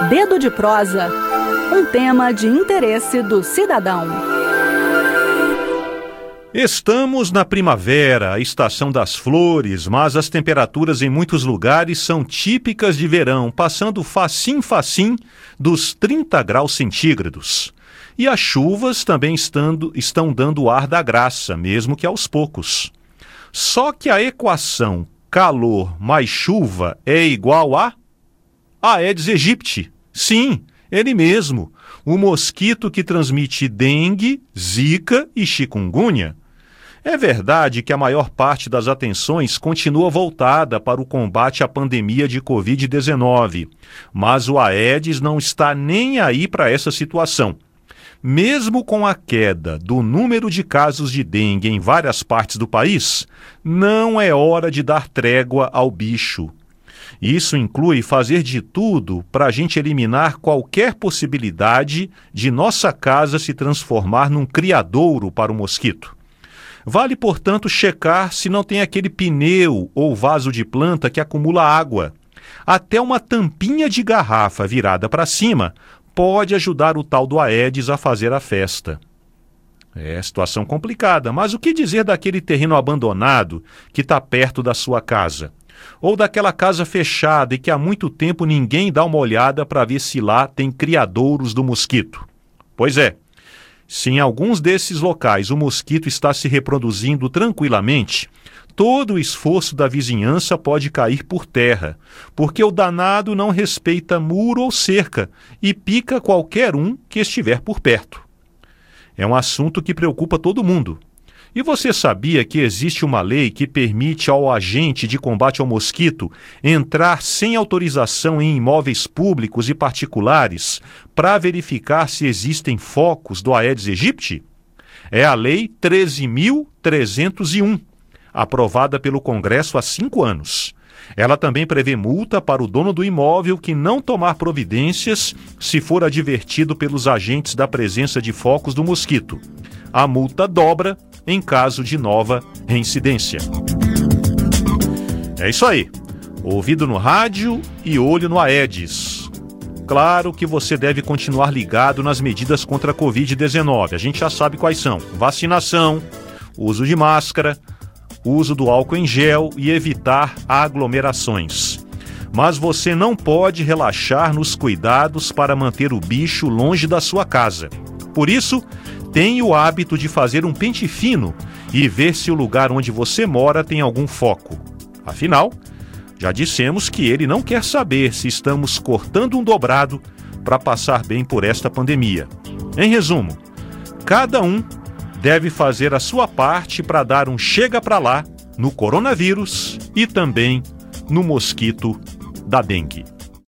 Dedo de prosa. Um tema de interesse do cidadão. Estamos na primavera, a estação das flores, mas as temperaturas em muitos lugares são típicas de verão, passando facinho dos 30 graus centígrados. E as chuvas também estão dando ar da graça, mesmo que aos poucos. Só que a equação calor mais chuva é igual a Aedes aegypti. Sim, ele mesmo, o mosquito que transmite dengue, zika e chikungunya. É verdade que a maior parte das atenções continua voltada para o combate à pandemia de Covid-19, mas o Aedes não está nem aí para essa situação. Mesmo com a queda do número de casos de dengue em várias partes do país, não é hora de dar trégua ao bicho. Isso inclui fazer de tudo para a gente eliminar qualquer possibilidade de nossa casa se transformar num criadouro para o mosquito. Vale, portanto, checar se não tem aquele pneu ou vaso de planta que acumula água. Até uma tampinha de garrafa virada para cima pode ajudar o tal do Aedes a fazer a festa. É situação complicada, mas o que dizer daquele terreno abandonado que está perto da sua casa? Ou daquela casa fechada e que há muito tempo ninguém dá uma olhada para ver se lá tem criadouros do mosquito? Pois é, se em alguns desses locais o mosquito está se reproduzindo tranquilamente, todo o esforço da vizinhança pode cair por terra, porque o danado não respeita muro ou cerca e pica qualquer um que estiver por perto. É um assunto que preocupa todo mundo. E você sabia que existe uma lei que permite ao agente de combate ao mosquito entrar sem autorização em imóveis públicos e particulares para verificar se existem focos do Aedes aegypti? É a Lei 13.301, aprovada pelo Congresso há 5 anos. Ela também prevê multa para o dono do imóvel que não tomar providências se for advertido pelos agentes da presença de focos do mosquito. A multa dobra em caso de nova reincidência. É isso aí. Ouvido no rádio e olho no Aedes. Claro que você deve continuar ligado nas medidas contra a Covid-19. A gente já sabe quais são: vacinação, uso de máscara, uso do álcool em gel e evitar aglomerações. Mas você não pode relaxar nos cuidados para manter o bicho longe da sua casa. Por isso, tenha o hábito de fazer um pente fino e ver se o lugar onde você mora tem algum foco. Afinal, já dissemos que ele não quer saber se estamos cortando um dobrado para passar bem por esta pandemia. Em resumo, cada um deve fazer a sua parte para dar um chega para lá no coronavírus e também no mosquito da dengue.